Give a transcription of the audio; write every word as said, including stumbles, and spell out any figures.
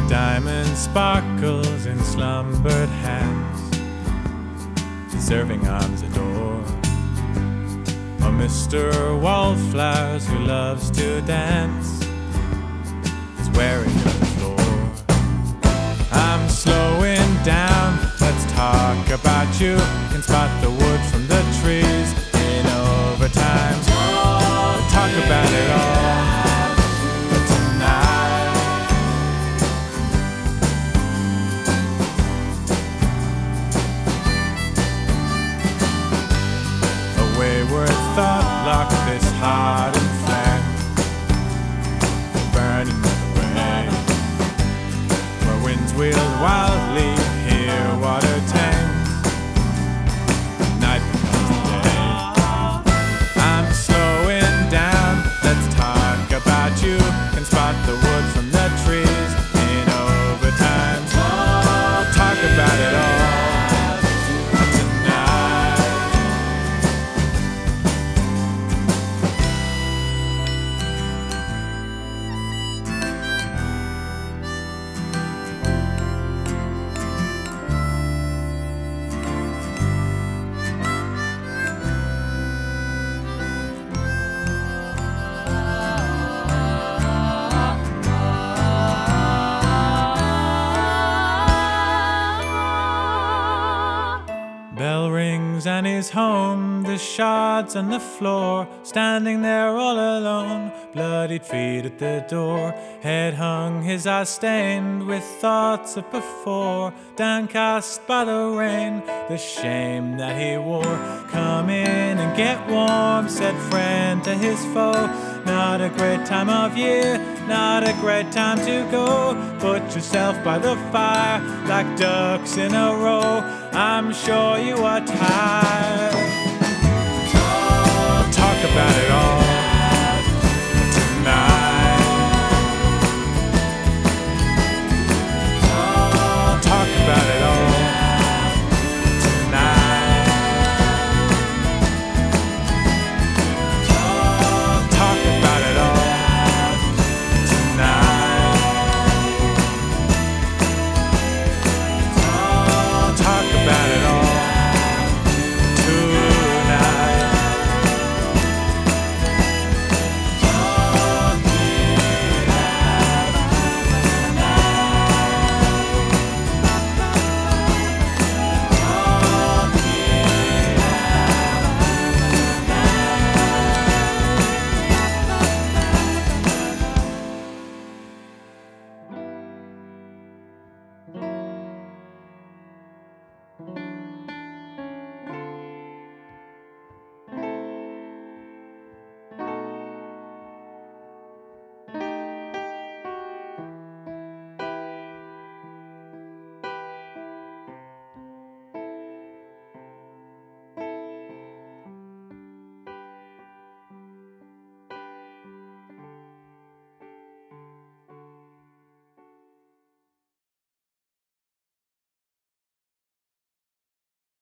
The diamond sparkles in slumbered hands, serving arms adore. Oh, Mister Wallflowers who loves to dance is wearing on the floor. I'm slowing down, let's talk about you. Can spot the wood from the trees in overtime. Talk about it all, but tonight a wayward thought locked this heart in flame, burning in the rain, where winds wheel wildly, here water tames, night becomes the day. I'm slowing down, let's talk about you. Can spot the wood from the trees in overtime. Talk about it all tonight. Bell rings and he's home, the shards on the floor, standing there all alone, bloodied feet at the door, head hung, his eyes stained with thoughts of before, downcast by the rain, the shame that he wore. Come in and get warm, said friend to his foe. Not a great time of year, not a great time to go. Put yourself by the fire like ducks in a row. I'm sure you are tired. Talk about it all.